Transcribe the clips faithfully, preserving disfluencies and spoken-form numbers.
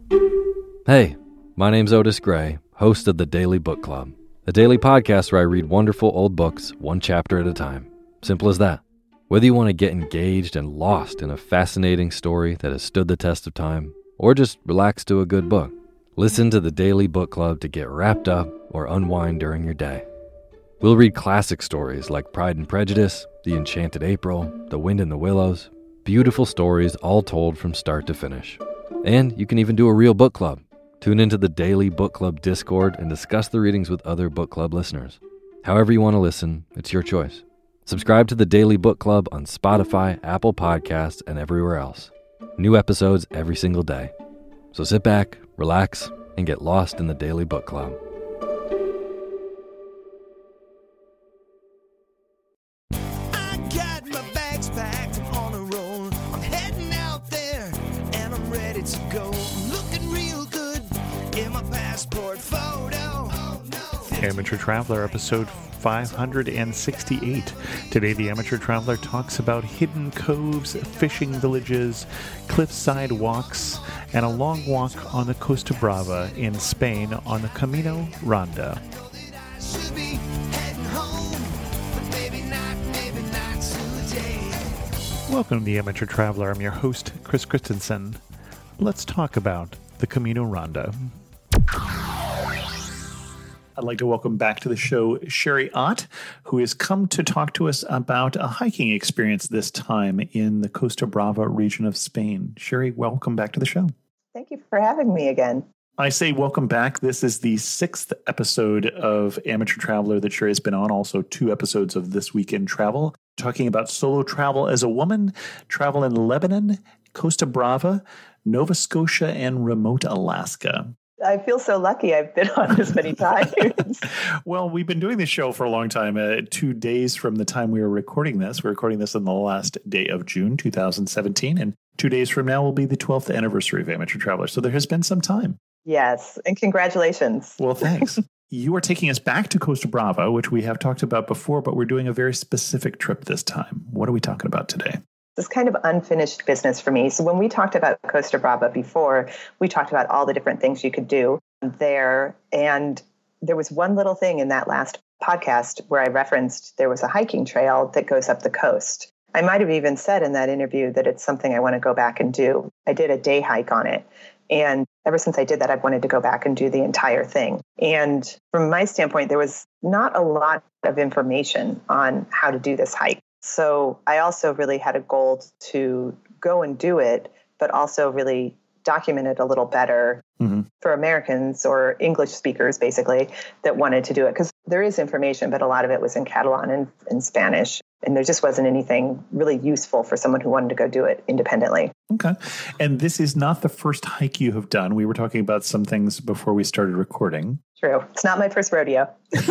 Hey, my name's Otis Gray, host of the Daily Book Club, a daily podcast where I read wonderful old books one chapter at a time. Simple as that. Whether you want to get engaged and lost in a fascinating story that has stood the test of time, or just relax to a good book, listen to the Daily Book Club to get wrapped up or unwind during your day. We'll read classic stories like Pride and Prejudice, The Enchanted April, The Wind in the Willows, beautiful stories all told from start to finish. And you can even do a real book club. Tune into the Daily Book Club Discord and discuss the readings with other book club listeners. However you want to listen, it's your choice. Subscribe to the Daily Book Club on Spotify, Apple Podcasts, and everywhere else. New episodes every single day. So sit back, relax, and get lost in the Daily Book Club. I got my bags packed, I'm on a roll. I'm heading out there, and I'm ready to go. I'm looking real good in my passport photo. Oh, no. Amateur Traveler, episode five hundred sixty-eight. Today, the Amateur Traveler talks about hidden coves, fishing villages, cliffside walks, and a long walk on the Costa Brava in Spain on the Camino Ronda. I should be heading home, but maybe not, maybe not today. Welcome to the Amateur Traveler. I'm your host, Chris Christensen. Let's talk about the Camino Ronda. I'd like to welcome back to the show Sherry Ott, who has come to talk to us about a hiking experience this time in the Costa Brava region of Spain. Sherry, welcome back to the show. Thank you for having me again. I say welcome back. This is the sixth episode of Amateur Traveler that Sherry has been on, also two episodes of This Week in Travel, talking about solo travel as a woman, travel in Lebanon, Costa Brava, Nova Scotia, and remote Alaska. I feel so lucky I've been on this many times. Well, we've been doing this show for a long time. Uh, two days from the time we were recording this. We're recording this on the last day of June two thousand seventeen. And two days from now will be the twelfth anniversary of Amateur Traveler. So there has been some time. Yes. And congratulations. Well, thanks. You are taking us back to Costa Brava, which we have talked about before, but we're doing a very specific trip this time. What are we talking about today? This kind of unfinished business for me. So when we talked about Costa Brava before, we talked about all the different things you could do there. And there was one little thing in that last podcast where I referenced there was a hiking trail that goes up the coast. I might have even said in that interview that it's something I want to go back and do. I did a day hike on it. And ever since I did that, I've wanted to go back and do the entire thing. And from my standpoint, there was not a lot of information on how to do this hike. So I also really had a goal to go and do it, but also really document it a little better mm-hmm. for Americans or English speakers, basically, that wanted to do it. Because there is information, but a lot of it was in Catalan and in Spanish. And there just wasn't anything really useful for someone who wanted to go do it independently. Okay. And this is not the first hike you have done. We were talking about some things before we started recording. True. It's not my first rodeo.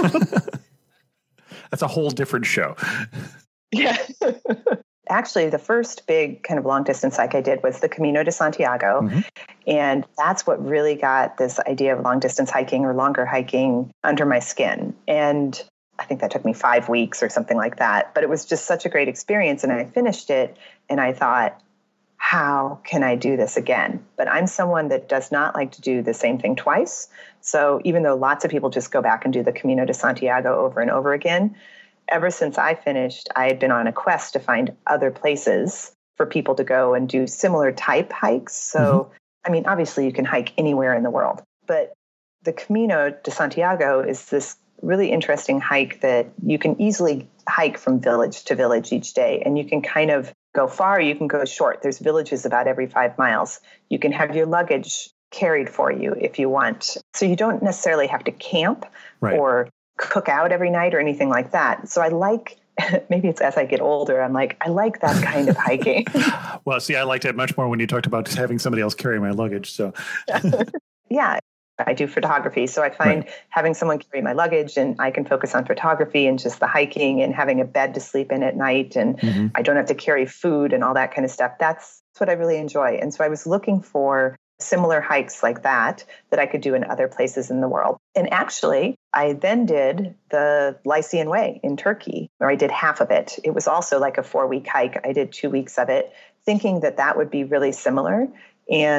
That's a whole different show. Yeah. Actually, the first big kind of long distance hike I did was the Camino de Santiago. Mm-hmm. And that's what really got this idea of long distance hiking or longer hiking under my skin. And I think that took me five weeks or something like that. But it was just such a great experience. And I finished it and I thought, how can I do this again? But I'm someone that does not like to do the same thing twice. So even though lots of people just go back and do the Camino de Santiago over and over again, ever since I finished, I had been on a quest to find other places for people to go and do similar type hikes. So, mm-hmm. I mean, obviously you can hike anywhere in the world, but the Camino de Santiago is this really interesting hike that you can easily hike from village to village each day. And you can kind of go far, you can go short. There's villages about every five miles. You can have your luggage carried for you if you want. So you don't necessarily have to camp right. or cook out every night or anything like that. So I like, maybe it's as I get older, I'm like, I like that kind of hiking. Well, see, I liked it much more when you talked about having somebody else carry my luggage. So yeah, I do photography. So I find right. having someone carry my luggage and I can focus on photography and just the hiking and having a bed to sleep in at night. And mm-hmm. I don't have to carry food and all that kind of stuff. That's, that's what I really enjoy. And so I was looking for similar hikes like that that I could do in other places in the world. And actually, I then did the Lycian Way in Turkey, or I did half of it. It was also like a four-week hike. I did two weeks of it, thinking that that would be really similar. And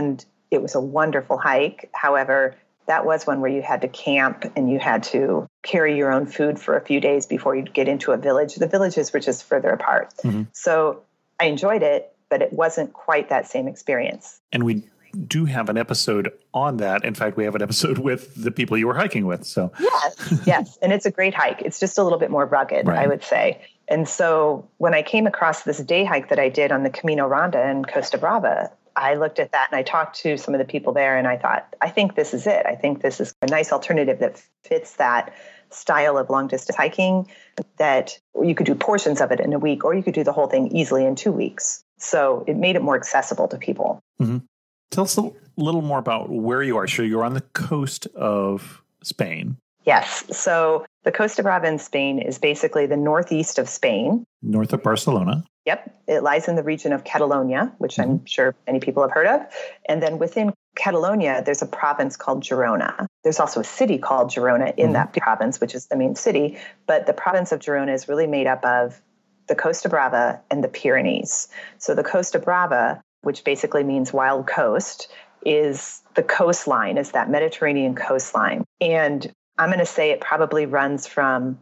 It was a wonderful hike. However, that was one where you had to camp and you had to carry your own food for a few days before you'd get into a village. The villages were just further apart. Mm-hmm. So I enjoyed it, but it wasn't quite that same experience. And we do have an episode on that. In fact, we have an episode with the people you were hiking with. So yes, yes. And it's a great hike. It's just a little bit more rugged, right. I would say. And so when I came across this day hike that I did on the Camino Ronda in Costa Brava, I looked at that and I talked to some of the people there and I thought, I think this is it. I think this is a nice alternative that fits that style of long distance hiking, that you could do portions of it in a week, or you could do the whole thing easily in two weeks. So it made it more accessible to people. Mm-hmm. Tell us a little more about where you are. So you're on the coast of Spain. Yes. So the Costa Brava in Spain is basically the northeast of Spain. North of Barcelona. Yep. It lies in the region of Catalonia, which mm-hmm. I'm sure many people have heard of. And then within Catalonia, there's a province called Girona. There's also a city called Girona in mm-hmm. that province, which is the main city. But the province of Girona is really made up of the Costa Brava and the Pyrenees. So the Costa Brava, which basically means wild coast, is the coastline, is that Mediterranean coastline. And I'm going to say it probably runs from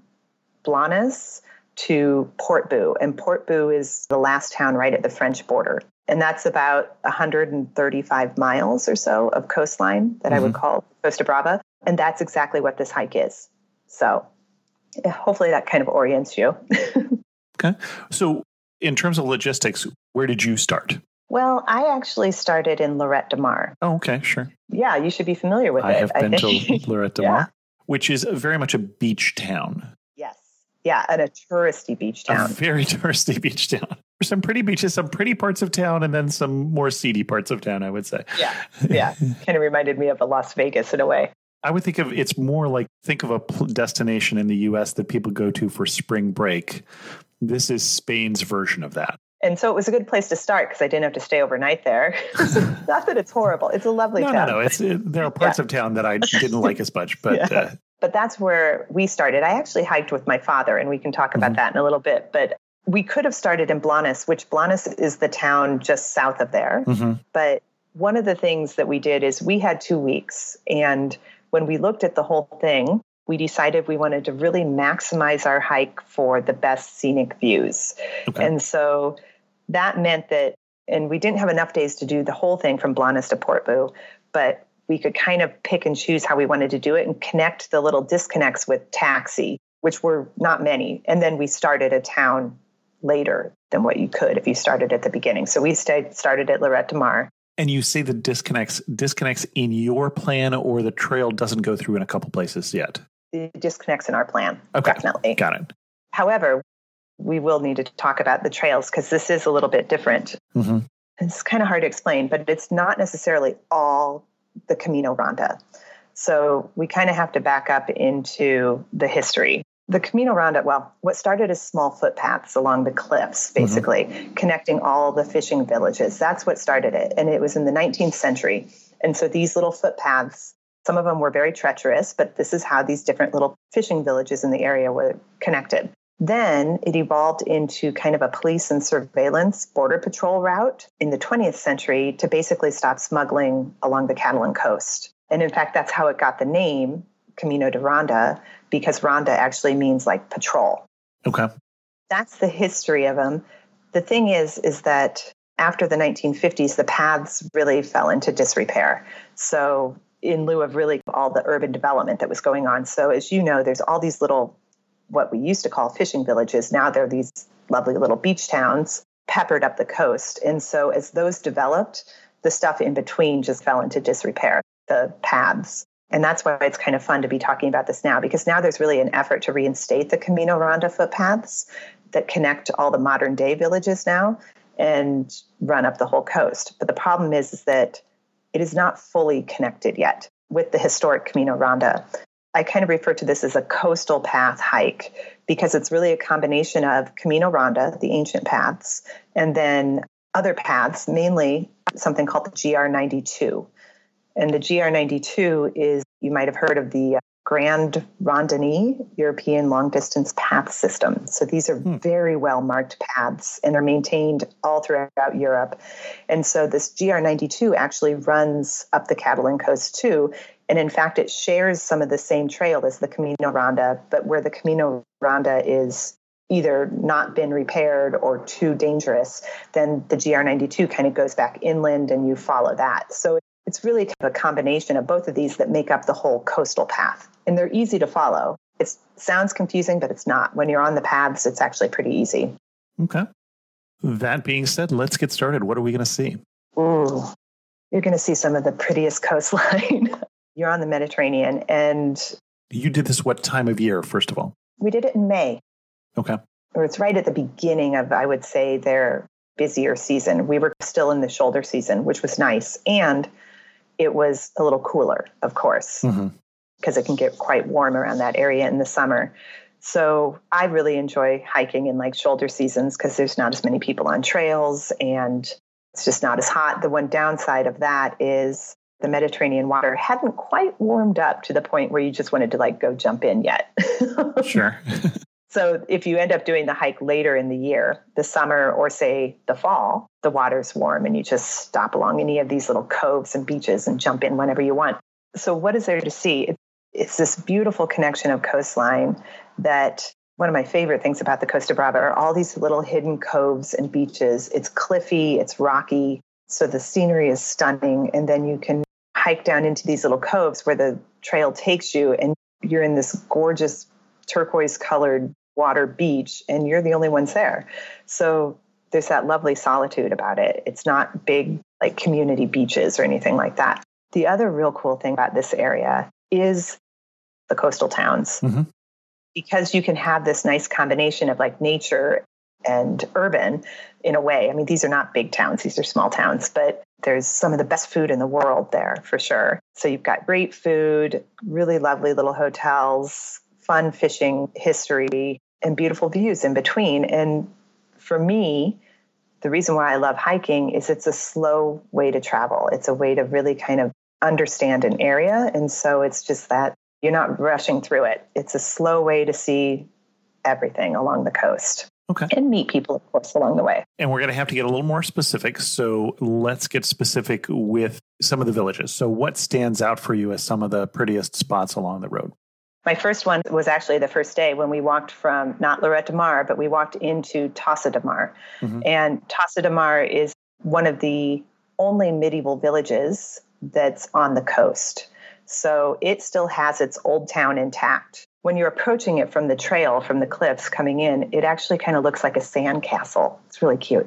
Blanes to Portbou. And Portbou is the last town right at the French border. And that's about one hundred thirty-five miles or so of coastline that mm-hmm. I would call Costa Brava. And that's exactly what this hike is. So hopefully that kind of orients you. Okay. So in terms of logistics, where did you start? Well, I actually started in Lloret de Mar. Oh, okay, sure. Yeah, you should be familiar with I it. have I been think. to Lloret de yeah. Mar, which is very much a beach town. Yes. Yeah, and a touristy beach town. A very touristy beach town. There's some pretty beaches, some pretty parts of town, and then some more seedy parts of town, I would say. Yeah, yeah. Kind of reminded me of a Las Vegas in a way. I would think of it's more like, think of a destination in the U S that people go to for spring break. This is Spain's version of that. And so it was a good place to start because I didn't have to stay overnight there. Not that it's horrible. It's a lovely no, town. No, no, It's, it, there are parts yeah. of town that I didn't like as much. But yeah. uh, but that's where we started. I actually hiked with my father, and we can talk about mm-hmm. that in a little bit. But we could have started in Blanes, which Blanes is the town just south of there. Mm-hmm. But one of the things that we did is we had two weeks. And when we looked at the whole thing, we decided we wanted to really maximize our hike for the best scenic views. Okay. And so that meant that, and we didn't have enough days to do the whole thing from Blanes to Portbou, but we could kind of pick and choose how we wanted to do it and connect the little disconnects with taxi, which were not many. And then we started a town later than what you could if you started at the beginning. So we stayed, started at Lloret de Mar. And you say the disconnects, disconnects in your plan, or the trail doesn't go through in a couple places yet? It disconnects in our plan. Okay. Definitely. Got it. However, we will need to talk about the trails because this is a little bit different. Mm-hmm. It's kind of hard to explain, but it's not necessarily all the Camino Ronda. So we kind of have to back up into the history. The Camino Ronda, well, what started as small footpaths along the cliffs, basically, mm-hmm. connecting all the fishing villages. That's what started it. And it was in the nineteenth century. And so these little footpaths, some of them were very treacherous, but this is how these different little fishing villages in the area were connected. Then it evolved into kind of a police and surveillance border patrol route in the twentieth century to basically stop smuggling along the Catalan coast. And in fact, that's how it got the name Camino de Ronda, because Ronda actually means like patrol. Okay. That's the history of them. The thing is, is that after the nineteen fifties, the paths really fell into disrepair. So in lieu of really all the urban development that was going on. So as you know, there's all these little, what we used to call fishing villages. Now they're these lovely little beach towns peppered up the coast. And so as those developed, the stuff in between just fell into disrepair, the paths. And that's why it's kind of fun to be talking about this now, because now there's really an effort to reinstate the Camino Ronda footpaths that connect all the modern day villages now and run up the whole coast. But the problem is, is that it is not fully connected yet with the historic Camino Ronda. I kind of refer to this as a coastal path hike because it's really a combination of Camino Ronda, the ancient paths, and then other paths, mainly something called the G R ninety-two. And the G R ninety-two is, you might have heard of the Grand Randonnée European Long Distance Path System. So these are hmm. very well marked paths and are maintained all throughout Europe. And so this G R ninety-two actually runs up the Catalan coast too. And in fact, it shares some of the same trail as the Camino Ronda, but where the Camino Ronda is either not been repaired or too dangerous, then the G R ninety-two kind of goes back inland and you follow that. So it's really kind of a combination of both of these that make up the whole coastal path. And they're easy to follow. It sounds confusing, but it's not. When you're on the paths, it's actually pretty easy. Okay. That being said, let's get started. What are we going to see? Ooh, you're going to see some of the prettiest coastline. You're on the Mediterranean. And you did this what time of year, first of all? We did it in May. Okay. Or it's right at the beginning of, I would say, their busier season. We were still in the shoulder season, which was nice. And it was a little cooler, of course, because mm-hmm. it can get quite warm around that area in the summer. So I really enjoy hiking in like shoulder seasons because there's not as many people on trails and it's just not as hot. The one downside of that is the Mediterranean water hadn't quite warmed up to the point where you just wanted to like go jump in yet. Sure. So if you end up doing the hike later in the year, the summer or say the fall, the water's warm and you just stop along any of these little coves and beaches and jump in whenever you want. So what is there to see? It's this beautiful connection of coastline that one of my favorite things about the Costa Brava are all these little hidden coves and beaches. It's cliffy, it's rocky. So the scenery is stunning. And then you can hike down into these little coves where the trail takes you and you're in this gorgeous turquoise colored water beach and you're the only ones there. So there's that lovely solitude about it. It's not big like community beaches or anything like that. The other real cool thing about this area is the coastal towns. Mm-hmm. Because you can have this nice combination of like nature and urban in a way. I mean, these are not big towns. These are small towns, but there's some of the best food in the world there for sure. So you've got great food, really lovely little hotels, fun fishing history, and beautiful views in between. And for me, the reason why I love hiking is it's a slow way to travel. It's a way to really kind of understand an area. And so it's just that you're not rushing through it. It's a slow way to see everything along the coast. Okay. And meet people, of course, along the way. And we're going to have to get a little more specific. So let's get specific with some of the villages. So what stands out for you as some of the prettiest spots along the road? My first one was actually the first day when we walked from not Lloret de Mar, but we walked into Tossa de Mar. Mm-hmm. And Tossa de Mar is one of the only medieval villages that's on the coast. So it still has its old town intact. When you're approaching it from the trail, from the cliffs coming in, it actually kind of looks like a sand castle. It's really cute.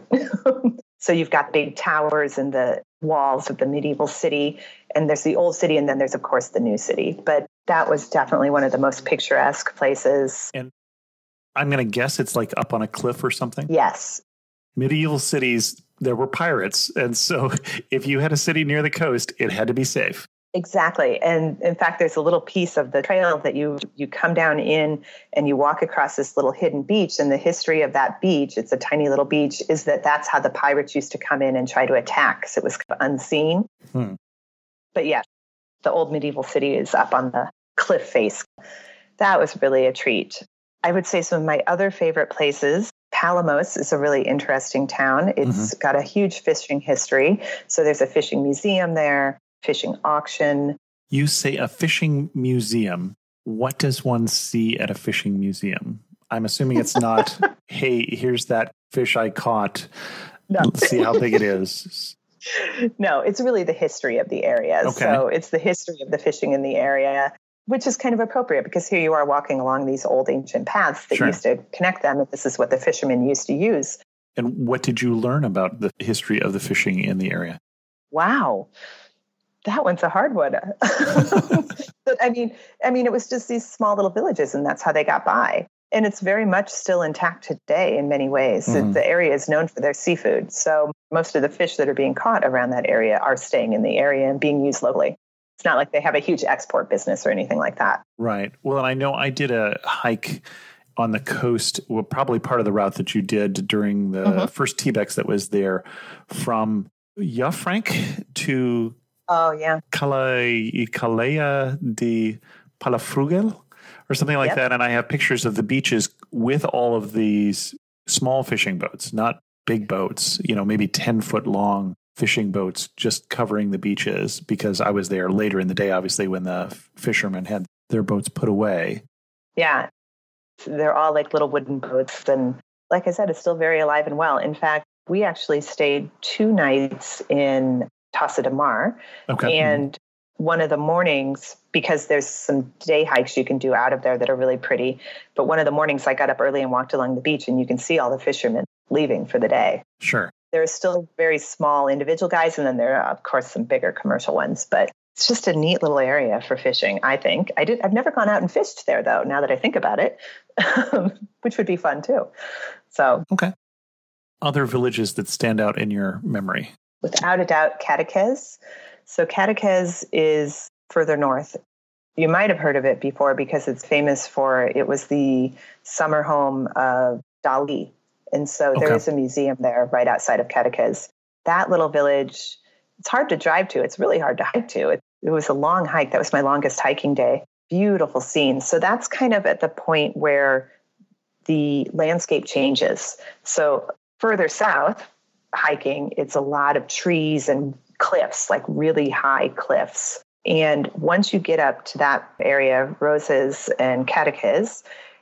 So you've got big towers and the walls of the medieval city, and there's the old city, and then there's, of course, the new city. But that was definitely one of the most picturesque places. And I'm going to guess it's like up on a cliff or something? Yes. Medieval cities, there were pirates. And so if you had a city near the coast, it had to be safe. Exactly. And in fact, there's a little piece of the trail that you you come down in and you walk across this little hidden beach. And the history of that beach, it's a tiny little beach, is that that's how the pirates used to come in and try to attack. Because it was kind of unseen. Hmm. But yeah, the old medieval city is up on the cliff face. That was really a treat. I would say some of my other favorite places, Palamos is a really interesting town. It's mm-hmm. got a huge fishing history. So there's a fishing museum there. Fishing auction. You say a fishing museum. What does one see at a fishing museum? I'm assuming it's not, hey, here's that fish I caught. No. Let's see how big it is. No, it's really the history of the area. Okay. So it's the history of the fishing in the area, which is kind of appropriate because here you are walking along these old ancient paths that sure. used to connect them. And this is what the fishermen used to use. And what did you learn about the history of the fishing in the area? Wow. That one's a hard one. But I mean, I mean, it was just these small little villages, and that's how they got by. And it's very much still intact today in many ways. Mm-hmm. The area is known for their seafood. So most of the fish that are being caught around that area are staying in the area and being used locally. It's not like they have a huge export business or anything like that. Right. Well, and I know I did a hike on the coast, well, probably part of the route that you did during the mm-hmm. first T BEX that was there from Jafranc to Oh, yeah. Calais, Calais de Palafrugel or something like Yep. that. And I have pictures of the beaches with all of these small fishing boats, not big boats, you know, maybe ten foot long fishing boats just covering the beaches, because I was there later in the day, obviously, when the fishermen had their boats put away. Yeah. They're all like little wooden boats. And like I said, it's still very alive and well. In fact, we actually stayed two nights in Tossa de Mar. Okay. And one of the mornings, because there's some day hikes you can do out of there that are really pretty. But one of the mornings I got up early and walked along the beach, and you can see all the fishermen leaving for the day. Sure. There are still very small individual guys, and then there are, of course, some bigger commercial ones. But it's just a neat little area for fishing, I think. I did, I've never gone out and fished there, though, now that I think about it, which would be fun, too. So, okay. Other villages that stand out in your memory? Without a doubt, Cadaqués. So Cadaqués is further north. You might have heard of it before because it's famous for, it was the summer home of Dali. And so okay. there is a museum there right outside of Cadaqués. That little village, it's hard to drive to. It's really hard to hike to. It, it was a long hike. That was my longest hiking day. Beautiful scenes. So that's kind of at the point where the landscape changes. So further south, hiking, it's a lot of trees and cliffs, like really high cliffs. And once you get up to that area, Roses and Cadaqués,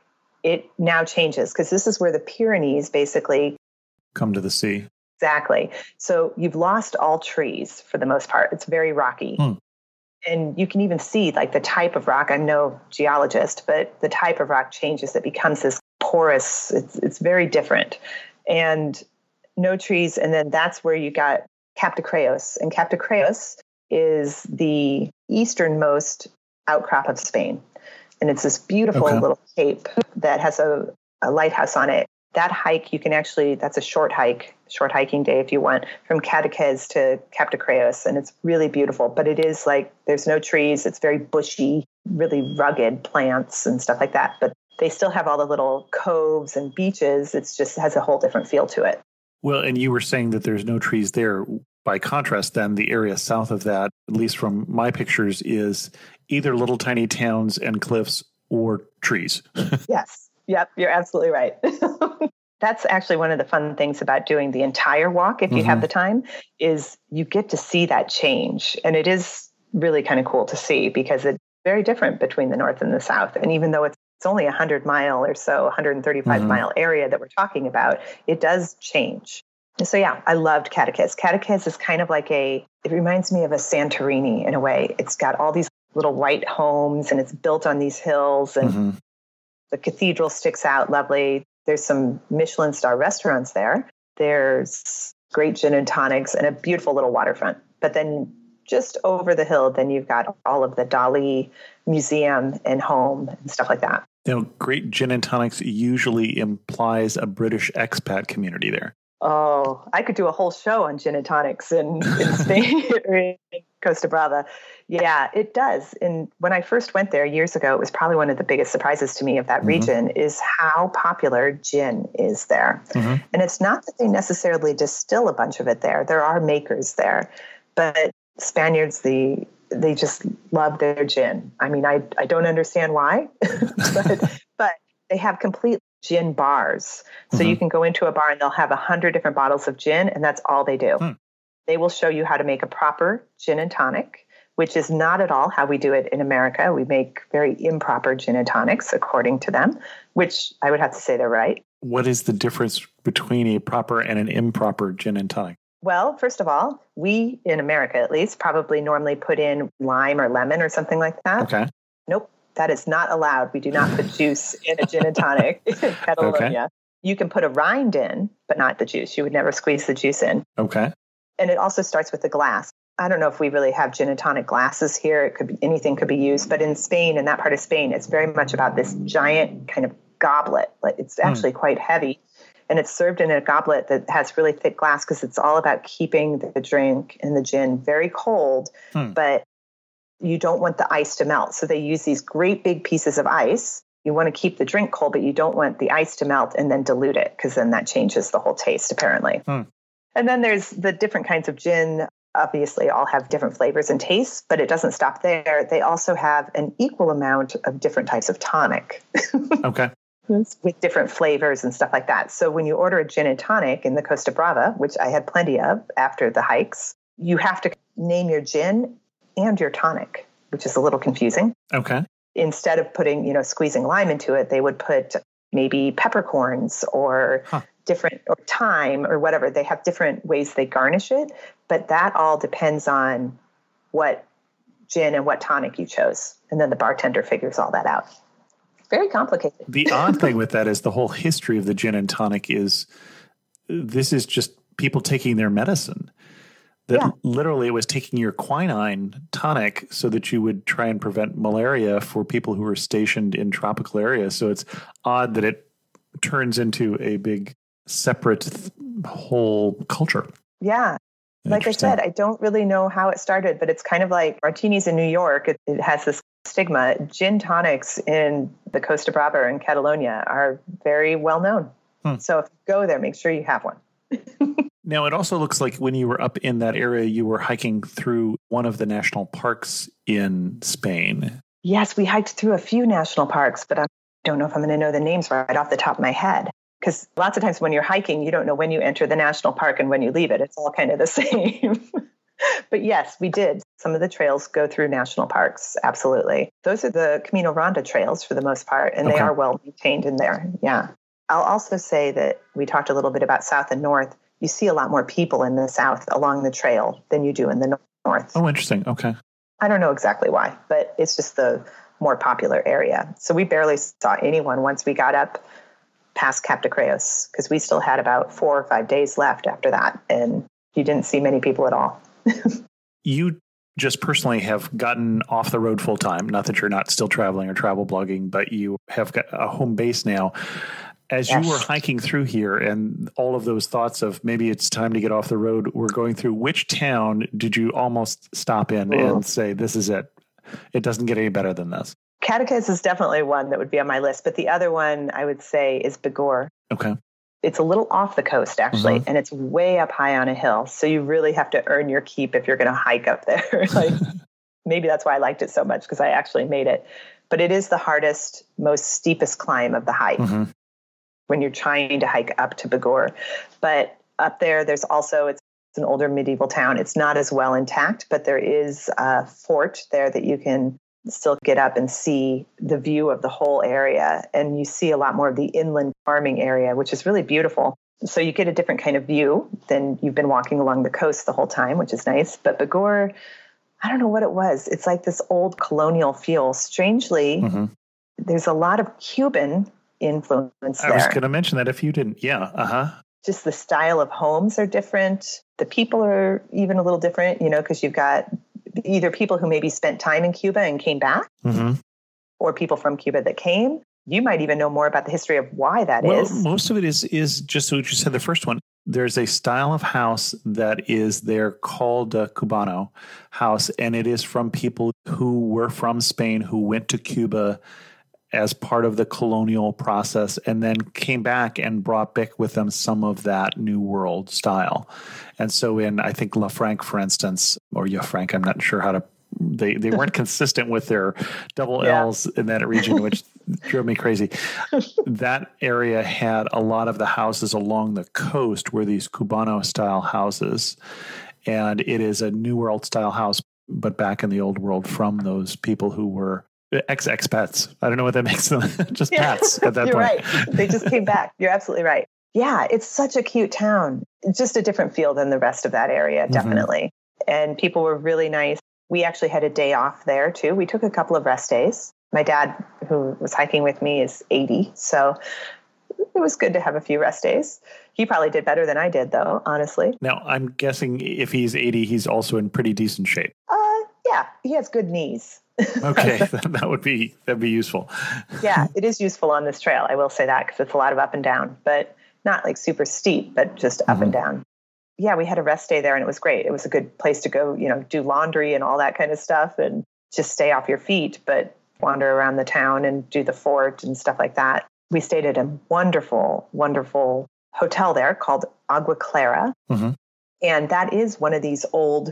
it now changes, because this is where the Pyrenees basically come to the sea. Exactly. So you've lost all trees for the most part. It's very rocky. Hmm. And you can even see like the type of rock. I'm no geologist, but the type of rock changes. It becomes this porous. It's, it's very different. And no trees. And then that's where you got Cap de Creus. And Cap de Creus is the easternmost outcrop of Spain. And it's this beautiful okay. little cape that has a, a lighthouse on it. That hike, you can actually, that's a short hike, short hiking day if you want, from Cadaqués to Cap de Creus. And it's really beautiful. But it is like, there's no trees. It's very bushy, really rugged plants and stuff like that. But they still have all the little coves and beaches. It's just has a whole different feel to it. Well, and you were saying that there's no trees there. By contrast, then, the area south of that, at least from my pictures, is either little tiny towns and cliffs or trees. Yes. Yep. You're absolutely right. That's actually one of the fun things about doing the entire walk, if you mm-hmm. have the time, is you get to see that change. And it is really kind of cool to see, because it's very different between the north and the south. And even though it's it's only a hundred mile or so, one hundred thirty-five mm-hmm. mile area that we're talking about, it does change. So yeah, I loved Cadaqués. Cadaqués is kind of like a, it reminds me of a Santorini in a way. It's got all these little white homes and it's built on these hills, and mm-hmm. the cathedral sticks out lovely. There's some Michelin star restaurants there. There's great gin and tonics and a beautiful little waterfront. But then just over the hill, then you've got all of the Dali museum and home and stuff like that. Now, great gin and tonics usually implies a British expat community there. Oh, I could do a whole show on gin and tonics in, in Spain or in Costa Brava. Yeah, it does. And when I first went there years ago, it was probably one of the biggest surprises to me of that mm-hmm. region is how popular gin is there. Mm-hmm. And it's not that they necessarily distill a bunch of it there. There are makers there, but Spaniards, the they just love their gin. I mean, I I don't understand why, but, but they have complete gin bars. So mm-hmm. you can go into a bar and they'll have a hundred different bottles of gin, and that's all they do. Mm. They will show you how to make a proper gin and tonic, which is not at all how we do it in America. We make very improper gin and tonics, according to them, which I would have to say they're right. What is the difference between a proper and an improper gin and tonic? Well, first of all, we, in America at least, probably normally put in lime or lemon or something like that. Okay. Nope, that is not allowed. We do not put juice in a gin and tonic in Catalonia. Okay. You can put a rind in, but not the juice. You would never squeeze the juice in. Okay. And it also starts with the glass. I don't know if we really have gin and tonic glasses here. It could be, anything could be used. But in Spain, in that part of Spain, it's very much about this giant kind of goblet. Like it's actually mm. quite heavy. And it's served in a goblet that has really thick glass because it's all about keeping the drink and the gin very cold, hmm. but you don't want the ice to melt. So they use these great big pieces of ice. You want to keep the drink cold, but you don't want the ice to melt and then dilute it, because then that changes the whole taste, apparently. Hmm. And then there's the different kinds of gin. obviously all have different flavors and tastes, but it doesn't stop there. They also have an equal amount of different types of tonic. Okay. With different flavors and stuff like that. So when you order a gin and tonic in the Costa Brava, which I had plenty of after the hikes, you have to name your gin and your tonic, which is a little confusing. Okay. Instead of putting, you know, squeezing lime into it, they would put maybe peppercorns or huh. different, or thyme or whatever. They have different ways they garnish it, but that all depends on what gin and what tonic you chose. And then the bartender figures all that out. Very complicated. The odd thing with that is the whole history of the gin and tonic is this is just people taking their medicine. That yeah. literally it was taking your quinine tonic so that you would try and prevent malaria for people who are stationed in tropical areas. So it's odd that it turns into a big separate th- whole culture. Yeah. Like I said, I don't really know how it started, but it's kind of like martinis in New York. It, it has this stigma. Gin tonics in the Costa Brava and Catalonia are very well known. Hmm. So if you go there, make sure you have one. Now, it also looks like when you were up in that area, you were hiking through one of the national parks in Spain. Yes, we hiked through a few national parks, but I don't know if I'm going to know the names right off the top of my head. Because lots of times when you're hiking, you don't know when you enter the national park and when you leave it. It's all kind of the same. But yes, we did. Some of the trails go through national parks. Absolutely. Those are the Camino Ronda trails for the most part, and okay. they are well maintained in there. Yeah. I'll also say that we talked a little bit about South and North. You see a lot more people in the South along the trail than you do in the North. Oh, interesting. Okay. I don't know exactly why, but it's just the more popular area. So we barely saw anyone once we got up past Cap de Creos, because we still had about four or five days left after that, and you didn't see many people at all. You just personally have gotten off the road full time. Not that you're not still traveling or travel blogging, but you have got a home base now. As yes. you were hiking through here and all of those thoughts of maybe it's time to get off the road were going through, which town did you almost stop in Ooh. and say, this is it? It doesn't get any better than this. Cadaqués is definitely one that would be on my list, but the other one I would say is Bigorre. Okay. It's a little off the coast, actually, mm-hmm. and it's way up high on a hill. So you really have to earn your keep if you're going to hike up there. Like maybe that's why I liked it so much, because I actually made it. But it is the hardest, most steepest climb of the hike mm-hmm. when you're trying to hike up to Bigorre. But up there, there's also, it's an older medieval town. It's not as well intact, but there is a fort there that you can still get up and see the view of the whole area. And you see a lot more of the inland farming area, which is really beautiful. So you get a different kind of view than you've been walking along the coast the whole time, which is nice. But Bigorre, I don't know what it was. It's like this old colonial feel. Strangely, mm-hmm. there's a lot of Cuban influence there. I was going to mention that if you didn't. Yeah. Uh-huh. Just the style of homes are different. The people are even a little different, you know, because you've got either people who maybe spent time in Cuba and came back, mm-hmm. or people from Cuba that came. You might even know more about the history of why that well, is. Most of it is is just what you said, the first one. There's a style of house that is there called a Cubano house, and it is from people who were from Spain who went to Cuba as part of the colonial process and then came back and brought back with them some of that New World style. And so in, I think, La Franque, for instance, or Ya Franque, I'm not sure how to, they, they weren't consistent with their double yeah. L's in that region, which drove me crazy. That area had a lot of the houses along the coast were these Cubano-style houses. And it is a New World-style house, but back in the old world from those people who were ex-expats. I don't know what that makes them. Just yeah. pats at that You're point. Right. They just came back. You're absolutely right. Yeah, it's such a cute town. It's just a different feel than the rest of that area, definitely. Mm-hmm. And people were really nice. We actually had a day off there, too. We took a couple of rest days. My dad, who was hiking with me, is eighty. So it was good to have a few rest days. He probably did better than I did, though, honestly. Now, I'm guessing if he's eighty, he's also in pretty decent shape. Uh, yeah, he has good knees. Okay, that would be that'd be useful. Yeah, it is useful on this trail. I will say that, because it's a lot of up and down, but not like super steep, but just up mm-hmm. and down. Yeah, we had a rest day there, and it was great. It was a good place to go, you know, do laundry and all that kind of stuff, and just stay off your feet, but wander around the town and do the fort and stuff like that. We stayed at a wonderful, wonderful hotel there called Agua Clara, mm-hmm. and that is one of these old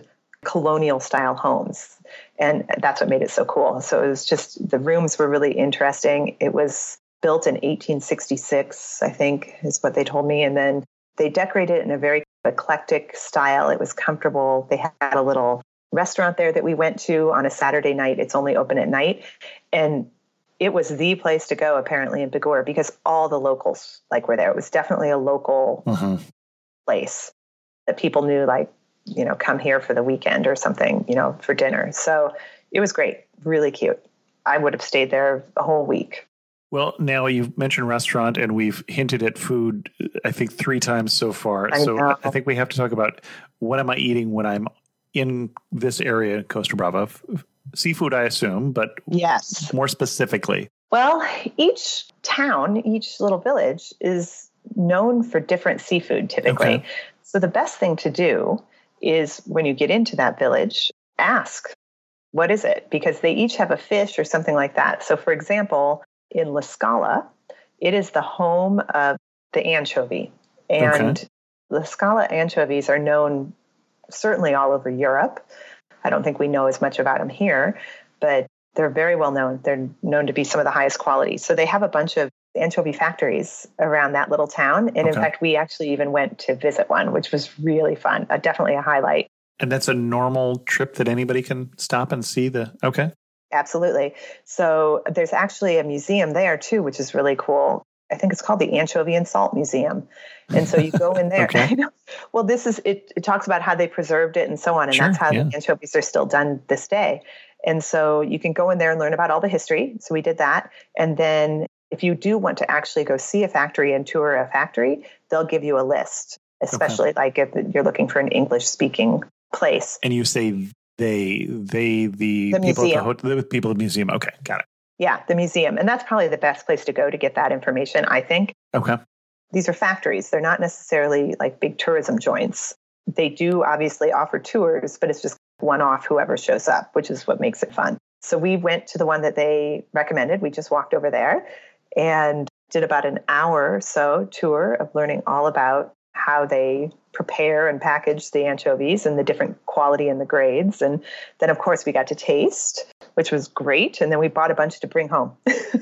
colonial style homes. And that's what made it so cool. So it was just, the rooms were really interesting. It was built in eighteen sixty-six, I think is what they told me. And then they decorated it in a very eclectic style. It was comfortable. They had a little restaurant there that we went to on a Saturday night. It's only open at night. And it was the place to go apparently in Bigor because all the locals like were there. It was definitely a local uh-huh. place that people knew, like, you know, come here for the weekend or something, you know, for dinner. So it was great. Really cute. I would have stayed there a whole week. Well, now you've mentioned restaurant and we've hinted at food, I think three times so far. I so know. I think we have to talk about what am I eating when I'm in this area, Costa Brava? Seafood, I assume, but yes, more specifically. Well, each town, each little village is known for different seafood typically. Okay. So the best thing to do is when you get into that village, ask, what is it? Because they each have a fish or something like that. So for example, in La Scala, it is the home of the anchovy. And okay. La Scala anchovies are known certainly all over Europe. I don't think we know as much about them here, but they're very well known. They're known to be some of the highest quality. So they have a bunch of anchovy factories around that little town. And okay. in fact, we actually even went to visit one, which was really fun. Uh, definitely a highlight. And that's a normal trip that anybody can stop and see the, okay. Absolutely. So there's actually a museum there too, which is really cool. I think it's called the Anchovy and Salt Museum. And so you go in there. okay. Well, this is, it, it talks about how they preserved it and so on. And sure, that's how yeah. the anchovies are still done this day. And so you can go in there and learn about all the history. So we did that. And then if you do want to actually go see a factory and tour a factory, they'll give you a list, especially okay. like if you're looking for an English speaking place. And you say they, they, the, the people, museum. At the hotel, the people at the museum. Okay. Got it. Yeah. The museum. And that's probably the best place to go to get that information, I think. Okay. These are factories. They're not necessarily like big tourism joints. They do obviously offer tours, but it's just one-off whoever shows up, which is what makes it fun. So we went to the one that they recommended. We just walked over there and did about an hour or so tour of learning all about how they prepare and package the anchovies and the different quality and the grades. And then, of course, we got to taste, which was great. And then we bought a bunch to bring home.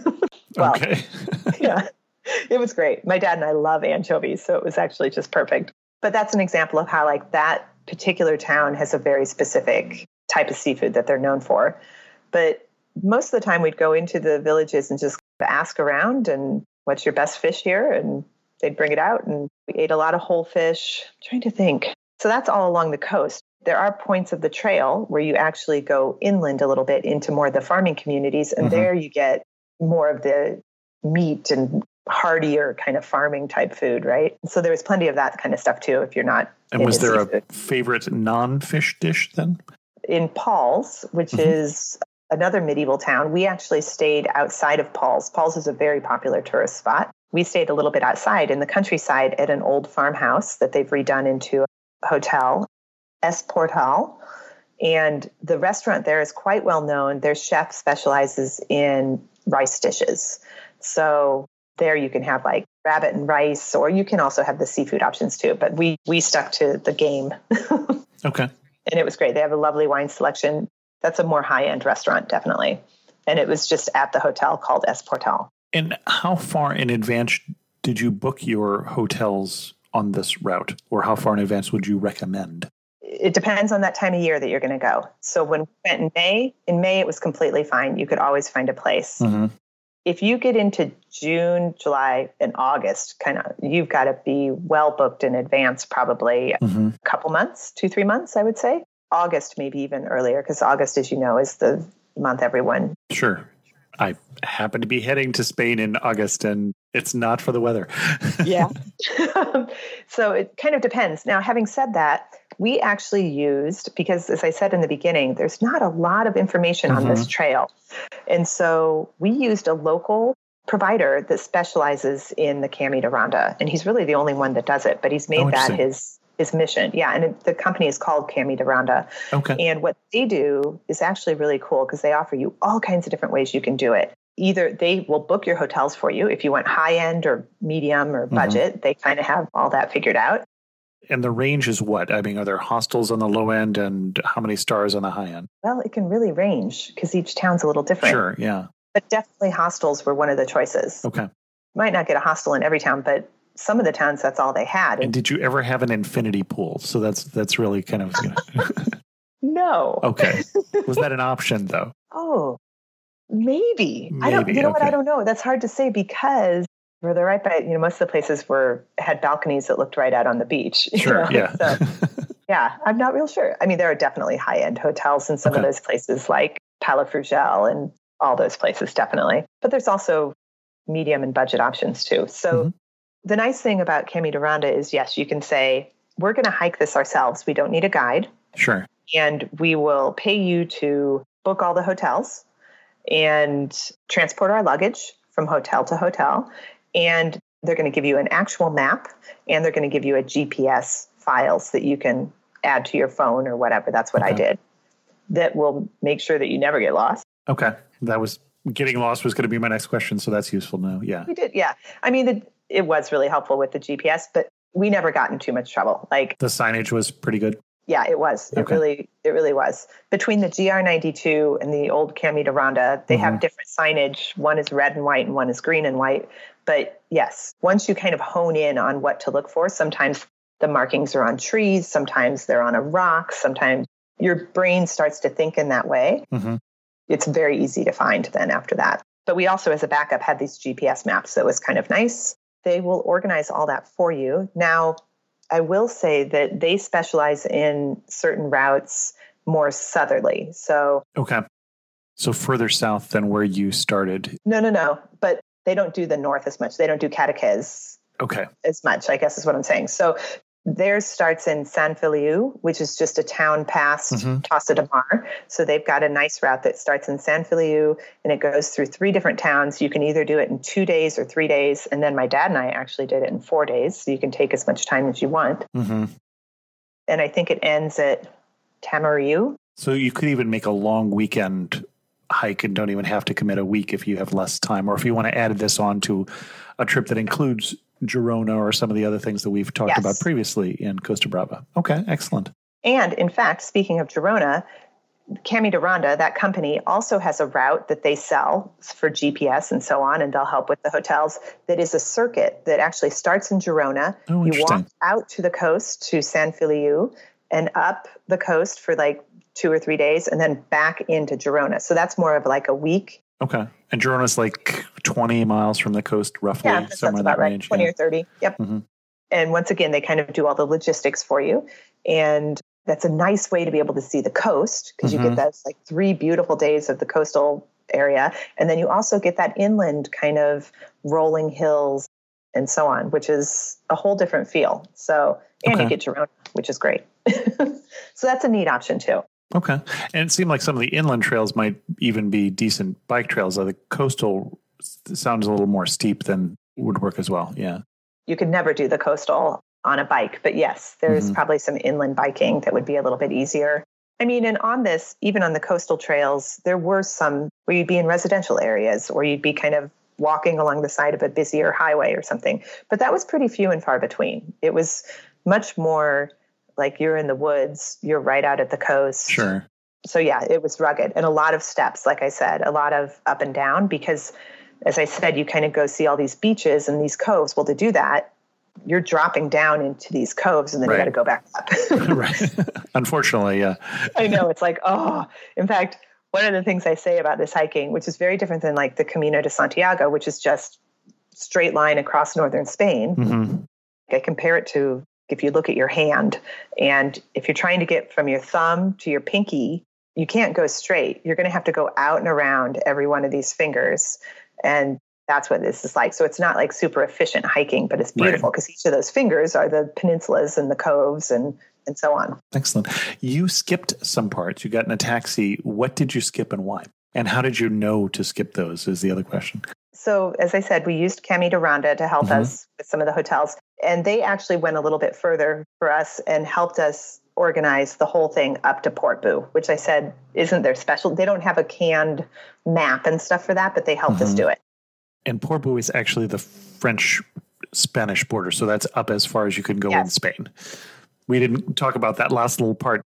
well, okay. yeah, it was great. My dad and I love anchovies, so it was actually just perfect. But that's an example of how, like, that particular town has a very specific type of seafood that they're known for. But most of the time we'd go into the villages and just ask around and what's your best fish here? And they'd bring it out. And we ate a lot of whole fish. I'm trying to think. So that's all along the coast. There are points of the trail where you actually go inland a little bit into more of the farming communities. And mm-hmm. there you get more of the meat and hardier kind of farming type food, right? So there was plenty of that kind of stuff too, if you're not. And was there seafood. a favorite non-fish dish then? In Paul's, which mm-hmm. is another medieval town, we actually stayed outside of Paul's. Paul's is a very popular tourist spot. We stayed a little bit outside in the countryside at an old farmhouse that they've redone into a hotel, Es Portal. And the restaurant there is quite well known. Their chef specializes in rice dishes. So there you can have like rabbit and rice, or you can also have the seafood options too. But we we stuck to the game. Okay. And it was great. They have a lovely wine selection. That's a more high-end restaurant, definitely. And it was just at the hotel called Es Portal. And how far in advance did you book your hotels on this route? Or how far in advance would you recommend? It depends on that time of year that you're going to go. So when we went in May, in May, it was completely fine. You could always find a place. Mm-hmm. If you get into June, July, and August, kind of, you've got to be well booked in advance, probably mm-hmm. a couple months, two, three months, I would say. August, maybe even earlier, because August, as you know, is the month everyone. Sure. I happen to be heading to Spain in August, and it's not for the weather. Yeah. So it kind of depends. Now, having said that, we actually used, because as I said in the beginning, there's not a lot of information mm-hmm. on this trail. And so we used a local provider that specializes in the Cami de Ronda. And he's really the only one that does it, but he's made oh, that his his mission. Yeah. And it, the company is called Cami de Ronda. Okay. And what they do is actually really cool because they offer you all kinds of different ways you can do it. Either they will book your hotels for you if you want high end or medium or budget. Mm-hmm. They kind of have all that figured out. And the range is what? I mean, are there hostels on the low end and how many stars on the high end? Well, it can really range because each town's a little different. Sure, yeah. But definitely hostels were one of the choices. Okay. Might not get a hostel in every town, but some of the towns, that's all they had. And did you ever have an infinity pool? So that's that's really kind of... You know. No. Okay. Was that an option, though? Oh, maybe. maybe. I don't. You know okay. what? I don't know. That's hard to say because where they're right by, you know, most of the places were had balconies that looked right out on the beach. Sure. You know? Yeah. So, yeah. I'm not real sure. I mean, there are definitely high end hotels in some okay. of those places, like Palafrugell and all those places, definitely. But there's also medium and budget options too. So mm-hmm. the nice thing about Camino de Ronda is, yes, you can say we're going to hike this ourselves. We don't need a guide. Sure. And we will pay you to book all the hotels and transport our luggage from hotel to hotel. And they're going to give you an actual map and they're going to give you a G P S files that you can add to your phone or whatever. That's what okay. I did. That will make sure that you never get lost. Okay. That was getting lost was going to be my next question. So that's useful now. Yeah. We did. Yeah. I mean, it, it was really helpful with the G P S, but we never got in too much trouble. Like the signage was pretty good. Yeah, it was. It okay. really, it really was. Between the G R ninety-two and the old Camino de Ronda, they mm-hmm. have different signage. One is red and white and one is green and white. But yes, once you kind of hone in on what to look for, sometimes the markings are on trees, sometimes they're on a rock, sometimes your brain starts to think in that way. Mm-hmm. It's very easy to find then after that. But we also, as a backup, had these G P S maps that was kind of nice. They will organize all that for you. Now, I will say that they specialize in certain routes more southerly. So, okay. So further south than where you started. No, no, no. But they don't do the north as much. They don't do Cadaqués okay. as much, I guess is what I'm saying. So theirs starts in San Feliu, which is just a town past mm-hmm. Tossa de Mar. So they've got a nice route that starts in San Feliu and it goes through three different towns. You can either do it in two days or three days. And then my dad and I actually did it in four days. So you can take as much time as you want. Mm-hmm. And I think it ends at Tamariu. So you could even make a long weekend hike and don't even have to commit a week if you have less time, or if you want to add this on to a trip that includes Girona or some of the other things that we've talked yes. about previously in Costa Brava. Okay, excellent. And in fact, speaking of Girona, Camino de Ronda, that company also has a route that they sell for G P S and so on, and they'll help with the hotels. That is a circuit that actually starts in Girona. Oh, you walk out to the coast to San Feliu and up the coast for like two or three days and then back into Girona. So that's more of like a week. Okay. And Girona's like twenty miles from the coast, roughly. Yeah, that sounds about right. Range. twenty yeah. or thirty. Yep. Mm-hmm. And once again, they kind of do all the logistics for you. And that's a nice way to be able to see the coast because mm-hmm. you get those like three beautiful days of the coastal area. And then you also get that inland kind of rolling hills and so on, which is a whole different feel. So, and okay. you get Girona, which is great. So that's a neat option too. Okay. And it seemed like some of the inland trails might even be decent bike trails. Though the coastal sounds a little more steep than would work as well. Yeah. You could never do the coastal on a bike, but yes, there's mm-hmm. probably some inland biking that would be a little bit easier. I mean, and on this, even on the coastal trails, there were some where you'd be in residential areas or you'd be kind of walking along the side of a busier highway or something. But that was pretty few and far between. It was much more like you're in the woods, you're right out at the coast. Sure. So yeah, it was rugged and a lot of steps, like I said, a lot of up and down because as I said, you kind of go see all these beaches and these coves. Well, to do that, you're dropping down into these coves and then right. you got to go back up. Right. Unfortunately, yeah. I know. It's like, oh, in fact, one of the things I say about this hiking, which is very different than like the Camino de Santiago, which is just straight line across northern Spain. Mm-hmm. I compare it to if you look at your hand and if you're trying to get from your thumb to your pinky, you can't go straight. You're going to have to go out and around every one of these fingers. And that's what this is like. So it's not like super efficient hiking, but it's beautiful because right. each of those fingers are the peninsulas and the coves and, and so on. Excellent. You skipped some parts. You got in a taxi. What did you skip and why? And how did you know to skip those is the other question. So as I said, we used Camino de Ronda to help mm-hmm. us with some of the hotels. And they actually went a little bit further for us and helped us organize the whole thing up to Portbou, which I said isn't their special. They don't have a canned map and stuff for that, but they helped mm-hmm. us do it. And Portbou is actually the French-Spanish border. So that's up as far as you can go yes. in Spain. We didn't talk about that last little part.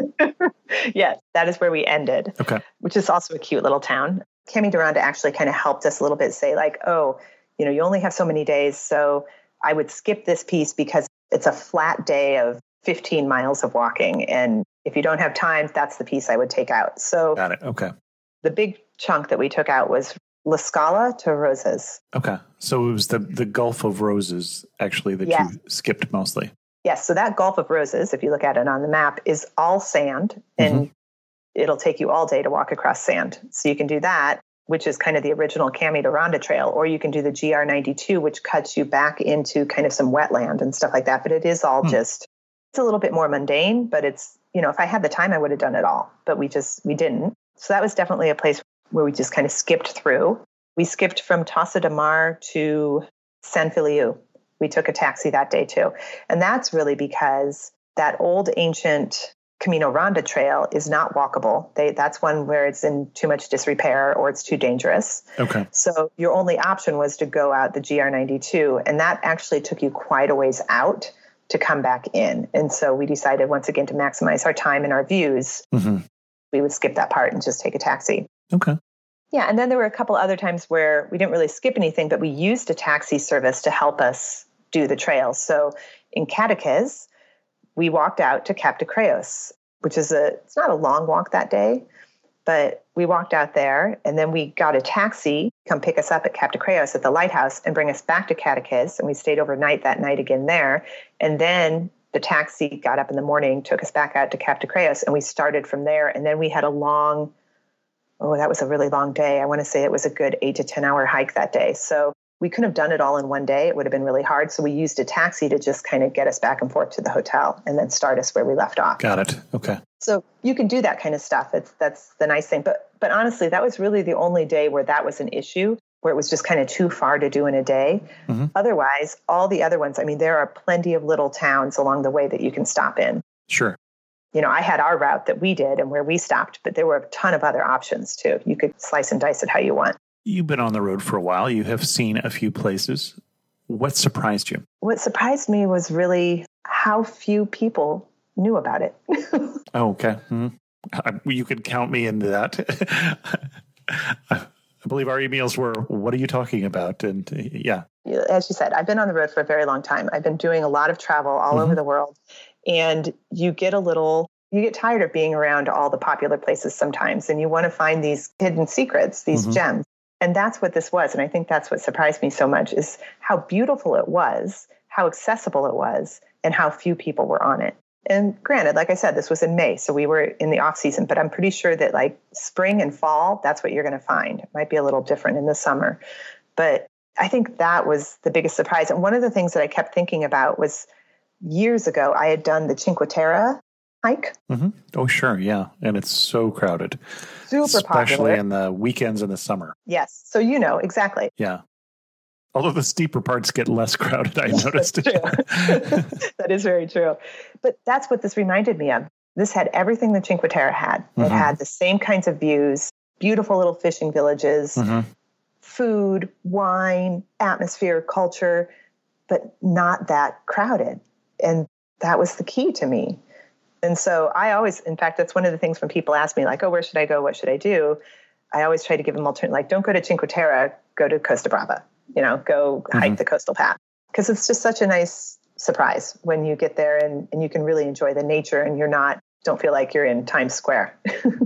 Yes, that is where we ended. Okay. Which is also a cute little town. Cami Duranda actually kind of helped us a little bit say like, oh, you know, you only have so many days. So I would skip this piece because it's a flat day of fifteen miles of walking. And if you don't have time, that's the piece I would take out. So Got it. Okay. The big chunk that we took out was La Scala to Roses. Okay. So it was the, the Gulf of Roses, actually, that yes. you skipped mostly. Yes. So that Gulf of Roses, if you look at it on the map, is all sand. And mm-hmm. it'll take you all day to walk across sand. So you can do that, which is kind of the original Cami Duranda Trail, or you can do the G R ninety-two, which cuts you back into kind of some wetland and stuff like that. But it is all hmm. just, it's a little bit more mundane, but it's, you know, if I had the time, I would have done it all, but we just, we didn't. So that was definitely a place where we just kind of skipped through. We skipped from Tossa de Mar to San Feliu. We took a taxi that day too. And that's really because that old ancient Camino Ronda trail is not walkable. They, that's one where it's in too much disrepair or it's too dangerous. Okay. So your only option was to go out the G R ninety-two. And that actually took you quite a ways out to come back in. And so we decided once again to maximize our time and our views. Mm-hmm. We would skip that part and just take a taxi. Okay. Yeah. And then there were a couple other times where we didn't really skip anything, but we used a taxi service to help us do the trails. So in Cadaqués, we walked out to Cap de Creus, which is a, it's not a long walk that day, but we walked out there and then we got a taxi, come pick us up at Cap de Creus at the lighthouse and bring us back to Cadaqués. And we stayed overnight that night again there. And then the taxi got up in the morning, took us back out to Cap de Creus, and we started from there. And then we had a long, oh, that was a really long day. I want to say it was a good eight to ten hour hike that day. So we couldn't have done it all in one day. It would have been really hard. So we used a taxi to just kind of get us back and forth to the hotel and then start us where we left off. Got it. Okay. So you can do that kind of stuff. It's, that's the nice thing. But, but honestly, that was really the only day where that was an issue, where it was just kind of too far to do in a day. Mm-hmm. Otherwise, all the other ones, I mean, there are plenty of little towns along the way that you can stop in. Sure. You know, I had our route that we did and where we stopped, but there were a ton of other options too. You could slice and dice it how you want. You've been on the road for a while. You have seen a few places. What surprised you? What surprised me was really how few people knew about it. Oh, okay. Mm-hmm. I, you could count me into that. I believe our emails were, what are you talking about? And uh, yeah. As you said, I've been on the road for a very long time. I've been doing a lot of travel all mm-hmm. over the world. And you get a little, you get tired of being around all the popular places sometimes. And you want to find these hidden secrets, these mm-hmm. gems. And that's what this was. And I think that's what surprised me so much is how beautiful it was, how accessible it was, and how few people were on it. And granted, like I said, this was in May, so we were in the off season, but I'm pretty sure that like spring and fall, that's what you're going to find. It might be a little different in the summer. But I think that was the biggest surprise. And one of the things that I kept thinking about was years ago, I had done the Cinque Terre hike. Mm-hmm. Oh, sure. Yeah. And it's so crowded. Super Especially popular. Especially in the weekends in the summer. Yes. So, you know, exactly. Yeah. Although the steeper parts get less crowded, I noticed. That is very true. But that's what this reminded me of. This had everything the Cinque Terre had. Mm-hmm. It had the same kinds of views, beautiful little fishing villages, mm-hmm. food, wine, atmosphere, culture, but not that crowded. And that was the key to me. And so I always, in fact, that's one of the things when people ask me like, oh, where should I go? What should I do? I always try to give them alternative, like, don't go to Cinque Terre, go to Costa Brava, you know, go mm-hmm. hike the coastal path. Because it's just such a nice surprise when you get there and, and you can really enjoy the nature and you're not, don't feel like you're in Times Square.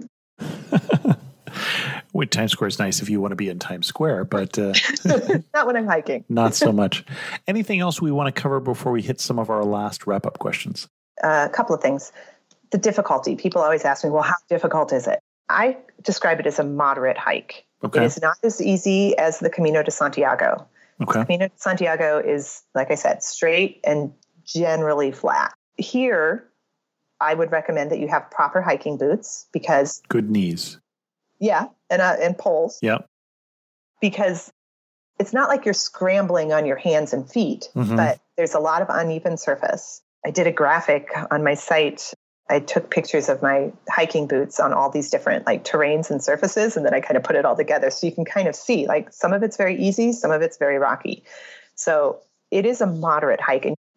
Well, Times Square is nice if you want to be in Times Square, but uh, not when I'm hiking. Not so much. Anything else we want to cover before we hit some of our last wrap-up questions? Uh, a couple of things. The difficulty. People always ask me, well, how difficult is it? I describe it as a moderate hike. Okay. It is not as easy as the Camino de Santiago. Okay. Camino de Santiago is, like I said, straight and generally flat. Here, I would recommend that you have proper hiking boots because... Good knees. Yeah, and uh, and poles. Yeah. Because it's not like you're scrambling on your hands and feet, mm-hmm. but there's a lot of uneven surface. I did a graphic on my site. I took pictures of my hiking boots on all these different like terrains and surfaces, and then I kind of put it all together so you can kind of see like some of it's very easy, some of it's very rocky. So it is a moderate hike, and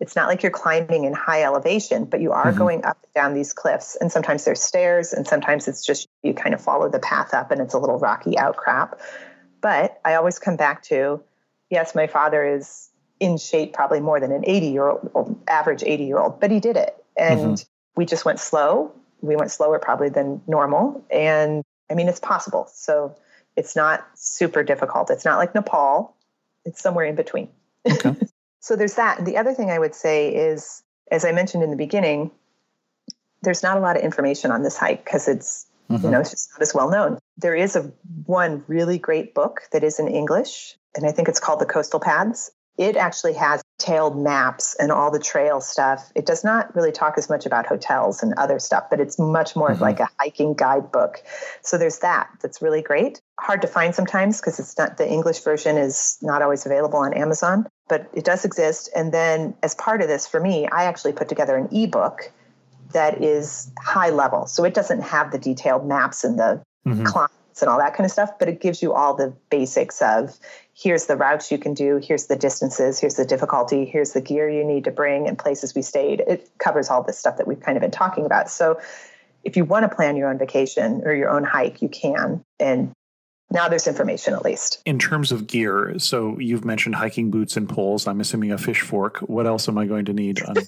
It's not like you're climbing in high elevation, but you are mm-hmm. going up and down these cliffs. And sometimes there's stairs, and sometimes it's just you kind of follow the path up and it's a little rocky outcrop. But I always come back to, yes, my father is in shape probably more than an eighty-year-old, average eighty-year-old, but he did it. And mm-hmm. we just went slow. We went slower probably than normal. And I mean, it's possible. So it's not super difficult. It's not like Nepal. It's somewhere in between. Okay. So there's that. And the other thing I would say is, as I mentioned in the beginning, there's not a lot of information on this hike because it's, mm-hmm. you know, it's just not as well known. There is a one really great book that is in English, and I think it's called The Coastal Paths. It actually has detailed maps and all the trail stuff. It does not really talk as much about hotels and other stuff, but it's much more mm-hmm. like a hiking guidebook. So there's that. That's really great. Hard to find sometimes because it's not, the English version is not always available on Amazon, but it does exist. And then as part of this, for me, I actually put together an ebook that is high level. So it doesn't have the detailed maps and the mm-hmm. climbs and all that kind of stuff, but it gives you all the basics of here's the routes you can do, here's the distances, here's the difficulty, here's the gear you need to bring and places we stayed. It covers all this stuff that we've kind of been talking about. So if you want to plan your own vacation or your own hike, you can. And now there's information at least. In terms of gear, so you've mentioned hiking boots and poles. I'm assuming a fish fork. What else am I going to need? On-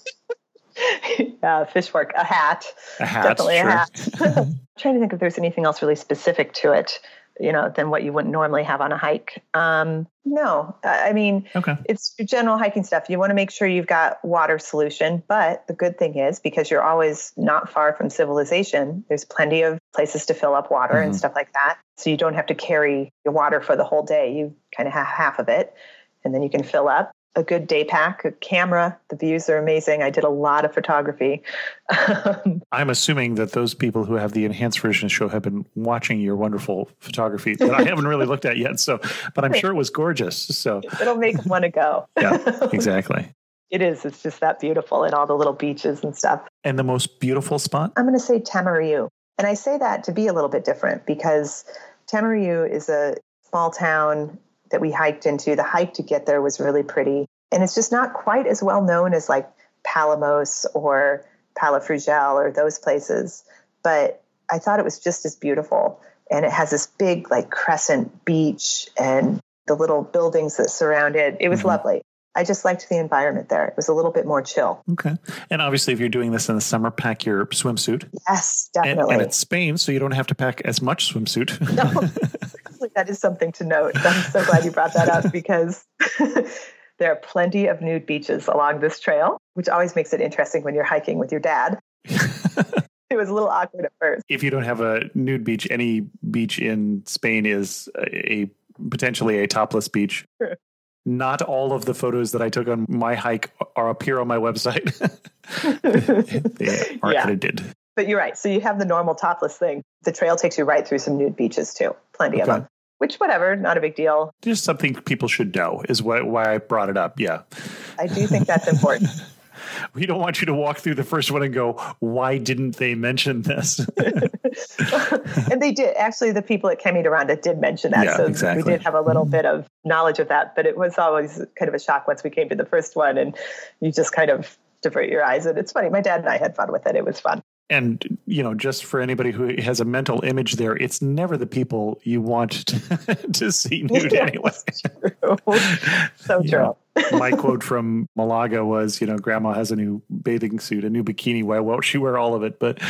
uh, fish fork, a hat. A hat, Definitely sure. a hat. I'm trying to think if there's anything else really specific to it, you know, than what you wouldn't normally have on a hike. Um, no, I mean, okay. It's general hiking stuff. You want to make sure you've got water solution, but the good thing is because you're always not far from civilization, there's plenty of places to fill up water mm-hmm. and stuff like that. So you don't have to carry your water for the whole day. You kind of have half of it and then you can fill up. A good day pack, a camera. The views are amazing. I did a lot of photography. I'm assuming that those people who have the enhanced version show have been watching your wonderful photography that I haven't really looked at yet. So, but I'm sure it was gorgeous. So it'll make them want to go. Yeah, exactly. It is. It's just that beautiful and all the little beaches and stuff. And the most beautiful spot? I'm going to say Tamariu. And I say that to be a little bit different because Tamariu is a small town that we hiked into. The hike to get there was really pretty. And it's just not quite as well known as like Palamos or Palafrugell or those places. But I thought it was just as beautiful. And it has this big like crescent beach and the little buildings that surround it. It was mm-hmm. lovely. I just liked the environment there. It was a little bit more chill. Okay. And obviously, if you're doing this in the summer, pack your swimsuit. Yes, definitely. And, and it's Spain, so you don't have to pack as much swimsuit. No, that is something to note. I'm so glad you brought that up because there are plenty of nude beaches along this trail, which always makes it interesting when you're hiking with your dad. It was a little awkward at first. If you don't have a nude beach, any beach in Spain is a, a potentially a topless beach. Sure. Not all of the photos that I took on my hike are up here on my website. They are yeah. edited. But you're right. So you have the normal topless thing. The trail takes you right through some nude beaches too. Plenty okay. of them. Which, whatever, not a big deal. Just something people should know is why, why I brought it up. Yeah. I do think that's important. We don't want you to walk through the first one and go, why didn't they mention this? And they did. Actually, the people at Caminaranda did mention that. Yeah, so exactly. we did have a little bit of knowledge of that. But it was always kind of a shock once we came to the first one and you just kind of divert your eyes. And it's funny. My dad and I had fun with it. It was fun. And, you know, just for anybody who has a mental image there, it's never the people you want to, to see nude yeah, anyway. True. So true. Know, my quote from Malaga was, you know, grandma has a new bathing suit, a new bikini. Why won't she wear all of it? But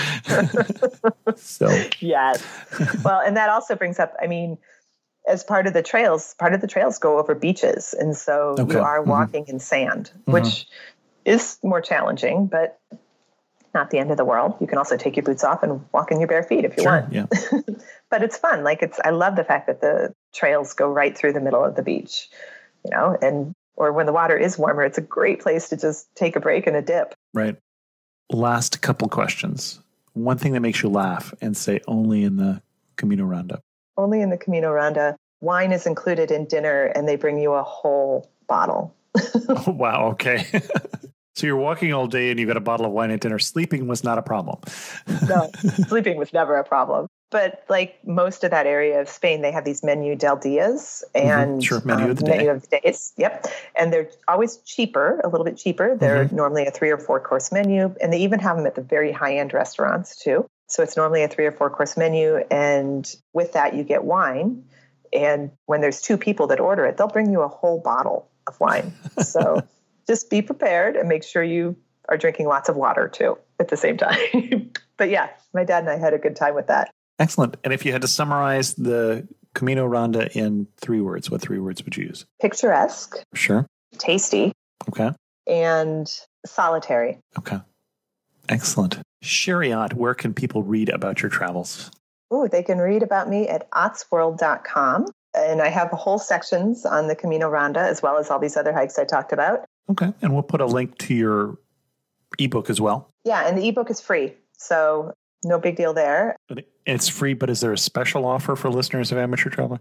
so. Yes. Well, and that also brings up, I mean, as part of the trails, part of the trails go over beaches. And so okay. you are walking mm-hmm. in sand, which mm-hmm. is more challenging, but not the end of the world. You can also take your boots off and walk in your bare feet if you sure, want. Yeah. But it's fun. Like it's, I love the fact that the trails go right through the middle of the beach, you know, and, or when the water is warmer, it's a great place to just take a break and a dip. Right. Last couple questions. One thing that makes you laugh and say only in the Caminaranda. Only in the Caminaranda. Wine is included in dinner and they bring you a whole bottle. Oh, wow. Okay. So you're walking all day and you got a bottle of wine at dinner. Sleeping was not a problem. No, sleeping was never a problem. But like most of that area of Spain, they have these menu del dias and mm-hmm. sure. menu, um, of the menu day. of the days. Yep. And they're always cheaper, a little bit cheaper. They're mm-hmm. normally a three or four course menu, and they even have them at the very high end restaurants too. So it's normally a three or four course menu. And with that, you get wine. And when there's two people that order it, they'll bring you a whole bottle of wine. So just be prepared and make sure you are drinking lots of water too at the same time. But yeah, my dad and I had a good time with that. Excellent. And if you had to summarize the Camino Ronda in three words, what three words would you use? Picturesque. Sure. Tasty. Okay. And solitary. Okay. Excellent. Shariat, where can people read about your travels? Ooh, they can read about me at otts world dot com. And I have whole sections on the Camino Ronda, as well as all these other hikes I talked about. Okay. And we'll put a link to your ebook as well. Yeah, and the ebook is free. So no big deal there. It's free, but is there a special offer for listeners of Amateur Traveler?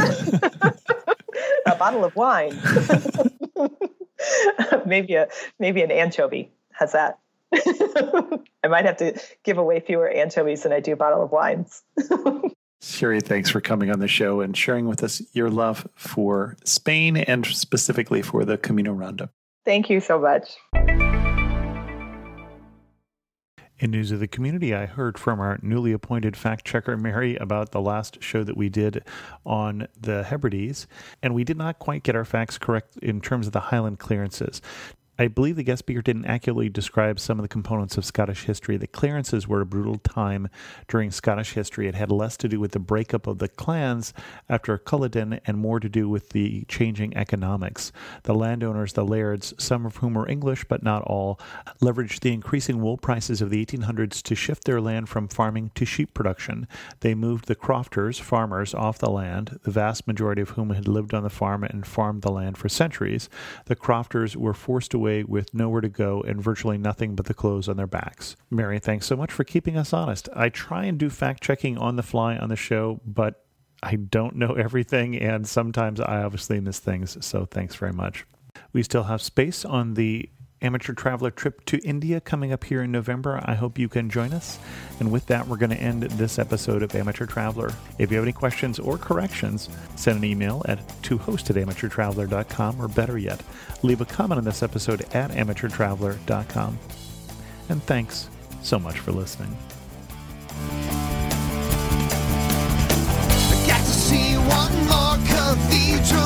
A bottle of wine. maybe a maybe an anchovy. How's that? I might have to give away fewer anchovies than I do bottle of wines. Shari, thanks for coming on the show and sharing with us your love for Spain and specifically for the Camino Ronda. Thank you so much. In news of the community, I heard from our newly appointed fact checker, Mary, about the last show that we did on the Hebrides, and we did not quite get our facts correct in terms of the Highland clearances. I believe the guest speaker didn't accurately describe some of the components of Scottish history. The clearances were a brutal time during Scottish history. It had less to do with the breakup of the clans after Culloden and more to do with the changing economics. The landowners, the lairds, some of whom were English but not all, leveraged the increasing wool prices of the eighteen hundreds to shift their land from farming to sheep production. They moved the crofters, farmers, off the land, the vast majority of whom had lived on the farm and farmed the land for centuries. The crofters were forced away with nowhere to go and virtually nothing but the clothes on their backs. Mary, thanks so much for keeping us honest. I try and do fact-checking on the fly on the show, but I don't know everything, and sometimes I obviously miss things, so thanks very much. We still have space on the Amateur Traveler trip to India coming up here in November. I hope you can join us. And with that, we're going to end this episode of Amateur Traveler. If you have any questions or corrections, send an email at to host at amateur traveler dot com, or better yet, leave a comment on this episode at amateur traveler dot com. And thanks so much for listening. I got to see one more cathedral.